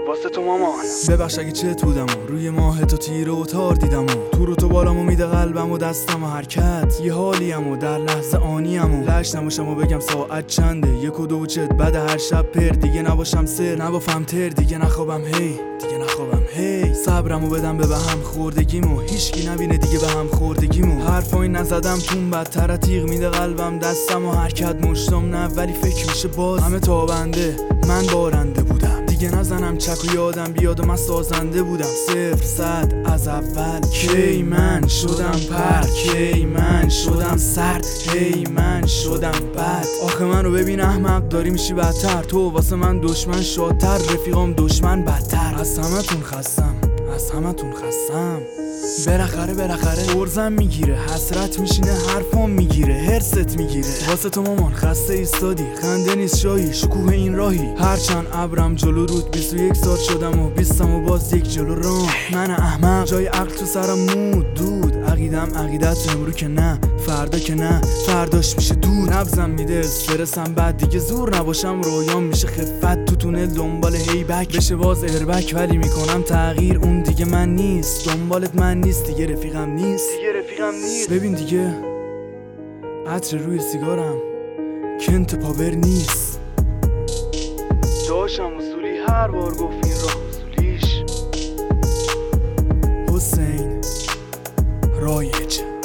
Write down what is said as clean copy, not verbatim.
واسه تو مامان. ببخش اگه چت بودم و روی ماه تو تیره و تار دیدم و تو رو تو بالامو میده قلبم و دستم و حرکت یه حالیم و در لحظه آنیم و لش نماشم و بگم ساعت چنده 1 و 2 چت بعد هر شب پر دیگه نباشم سر نبافم تر دیگه نخوابم هی صبرمو بدم به هم خوردگیمو هیچکی نبینه دیگه به هم خوردگیمو حرفایی نزدم تون بدتر تیغ میده قلبم دستم و حرکت مشتم نه ولی فکر میشه باز همه تابنده من بارنده بودم دیگه نزنم چک و یادم بیاد و من سازنده بودم 0-100 از اول کی من شدم پر کی من شدم سرد هی من شدم بد آخه منو ببین احمق داری میشی بدتر تو واسه من دشمن شادتر رفیقام دشمن بدتر از همتون خستم بالاخره ارزم میگیره حسرت میشینه حرفام میگیره هرست میگیره واسه تو مامان خسته ایستادی خنده نیست شاهی شکوه این راهی هرچند ابرم جلو رود 21 ساعت شدم و 20 و باز یک جلو راه من احمق جای عقل تو سرم مود دود عقیدم عقیدت امرو که نه فردا که نه فرداش میشه دود نبزم میده استرسم بعد دیگه زور نباشم رویام میشه خفت تو تونل دنبال هیبک بشه باز اربک ولی میکنم تغییر اون دیگه من نیست دنبالت من نیست دیگه رفیقم نیست ببین دیگه عطر روی سیگارم کنت پاور نیست داشتم اصولی هر بار گفت این راه اصولیش حسین رایج